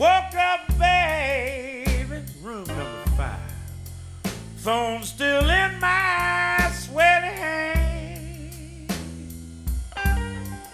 Woke up, baby, room number 5. Phone still in my